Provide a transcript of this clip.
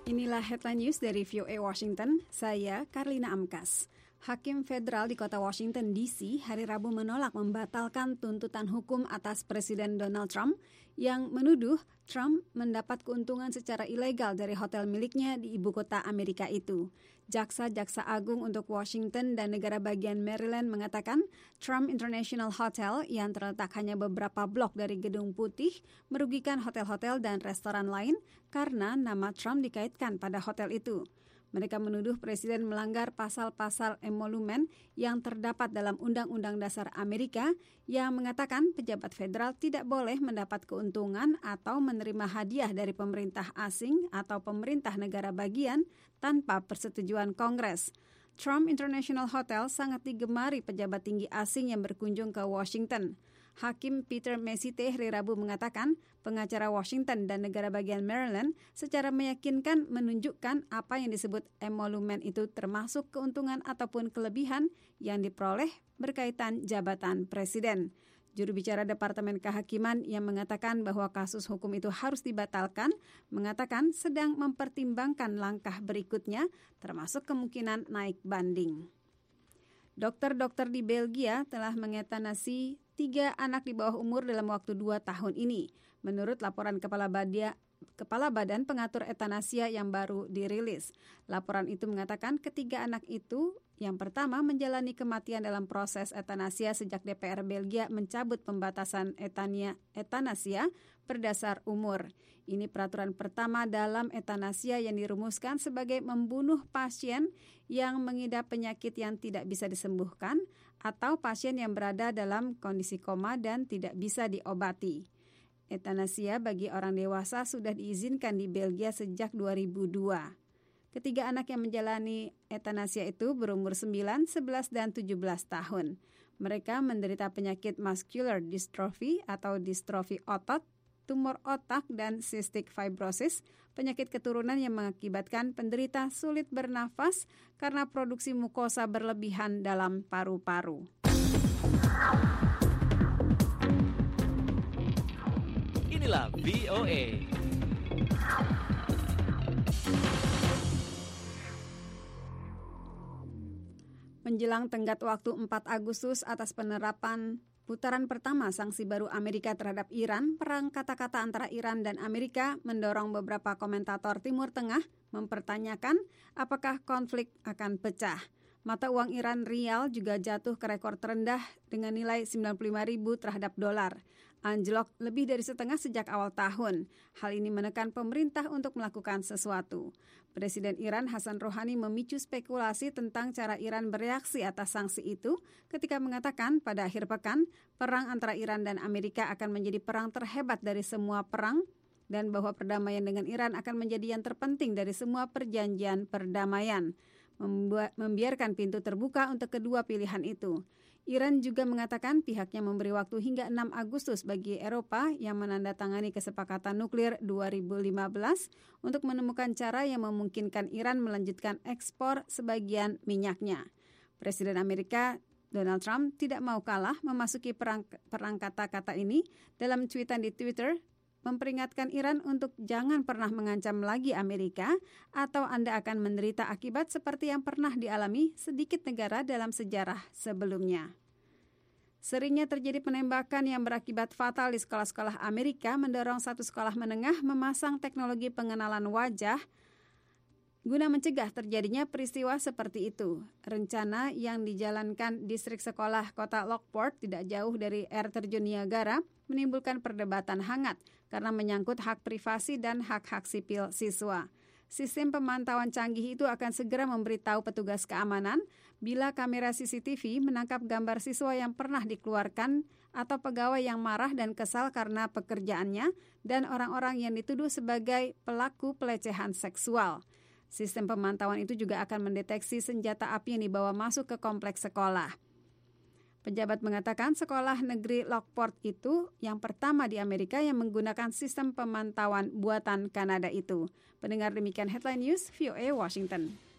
Inilah headline news dari VOA Washington, saya Karlina Amkas. Hakim federal di kota Washington DC hari Rabu menolak membatalkan tuntutan hukum atas Presiden Donald Trump yang menuduh Trump mendapat keuntungan secara ilegal dari hotel miliknya di ibu kota Amerika itu. Jaksa Agung untuk Washington dan negara bagian Maryland mengatakan Trump International Hotel yang terletak hanya beberapa blok dari Gedung Putih merugikan hotel-hotel dan restoran lain karena nama Trump dikaitkan pada hotel itu. Mereka menuduh Presiden melanggar pasal-pasal emolumen yang terdapat dalam Undang-Undang Dasar Amerika yang mengatakan pejabat federal tidak boleh mendapat keuntungan atau menerima hadiah dari pemerintah asing atau pemerintah negara bagian tanpa persetujuan Kongres. Trump International Hotel sangat digemari pejabat tinggi asing yang berkunjung ke Washington. Hakim Peter Mesite hari Rabu mengatakan pengacara Washington dan negara bagian Maryland secara meyakinkan menunjukkan apa yang disebut emolumen itu termasuk keuntungan ataupun kelebihan yang diperoleh berkaitan jabatan presiden. Juru bicara Departemen Kehakiman yang mengatakan bahwa kasus hukum itu harus dibatalkan, mengatakan sedang mempertimbangkan langkah berikutnya termasuk kemungkinan naik banding. Dokter-dokter di Belgia telah mengetanasi 3 anak di bawah umur dalam waktu 2 tahun ini, menurut laporan Kepala Badan Pengatur Etanasia yang baru dirilis. Laporan itu mengatakan ketiga anak itu yang pertama menjalani kematian dalam proses etanasia sejak DPR Belgia mencabut pembatasan etanasia berdasar umur. Ini peraturan pertama dalam etanasia yang dirumuskan sebagai membunuh pasien yang mengidap penyakit yang tidak bisa disembuhkan atau pasien yang berada dalam kondisi koma dan tidak bisa diobati. Etanasia bagi orang dewasa sudah diizinkan di Belgia sejak 2002. Ketiga anak yang menjalani etanasia itu berumur 9, 11, dan 17 tahun. Mereka menderita penyakit muscular dystrophy atau distrofi otot, tumor otak, dan cystic fibrosis, penyakit keturunan yang mengakibatkan penderita sulit bernafas karena produksi mukosa berlebihan dalam paru-paru. Inilah VOA. Menjelang tenggat waktu 4 Agustus atas penerapan putaran pertama sanksi baru Amerika terhadap Iran, perang kata-kata antara Iran dan Amerika mendorong beberapa komentator Timur Tengah mempertanyakan apakah konflik akan pecah. Mata uang Iran rial juga jatuh ke rekor terendah dengan nilai 95.000 terhadap dolar. Anjlok lebih dari setengah sejak awal tahun. Hal ini menekan pemerintah untuk melakukan sesuatu. Presiden Iran Hassan Rouhani memicu spekulasi tentang cara Iran bereaksi atas sanksi itu ketika mengatakan pada akhir pekan, perang antara Iran dan Amerika akan menjadi perang terhebat dari semua perang dan bahwa perdamaian dengan Iran akan menjadi yang terpenting dari semua perjanjian perdamaian. Membiarkan pintu terbuka untuk kedua pilihan itu. Iran juga mengatakan pihaknya memberi waktu hingga 6 Agustus bagi Eropa yang menandatangani kesepakatan nuklir 2015 untuk menemukan cara yang memungkinkan Iran melanjutkan ekspor sebagian minyaknya. Presiden Amerika Donald Trump tidak mau kalah memasuki perang kata-kata ini. Dalam cuitan di Twitter, memperingatkan Iran untuk jangan pernah mengancam lagi Amerika atau Anda akan menderita akibat seperti yang pernah dialami sedikit negara dalam sejarah sebelumnya. Seringnya terjadi penembakan yang berakibat fatal di sekolah-sekolah Amerika mendorong satu sekolah menengah memasang teknologi pengenalan wajah guna mencegah terjadinya peristiwa seperti itu. Rencana yang dijalankan distrik sekolah kota Lockport tidak jauh dari air terjun Niagara menimbulkan perdebatan hangat karena menyangkut hak privasi dan hak-hak sipil siswa. Sistem pemantauan canggih itu akan segera memberitahu petugas keamanan bila kamera CCTV menangkap gambar siswa yang pernah dikeluarkan atau pegawai yang marah dan kesal karena pekerjaannya dan orang-orang yang dituduh sebagai pelaku pelecehan seksual. Sistem pemantauan itu juga akan mendeteksi senjata api yang dibawa masuk ke kompleks sekolah. Pejabat mengatakan sekolah negeri Lockport itu yang pertama di Amerika yang menggunakan sistem pemantauan buatan Kanada itu. Pendengar demikian headline news VOA Washington.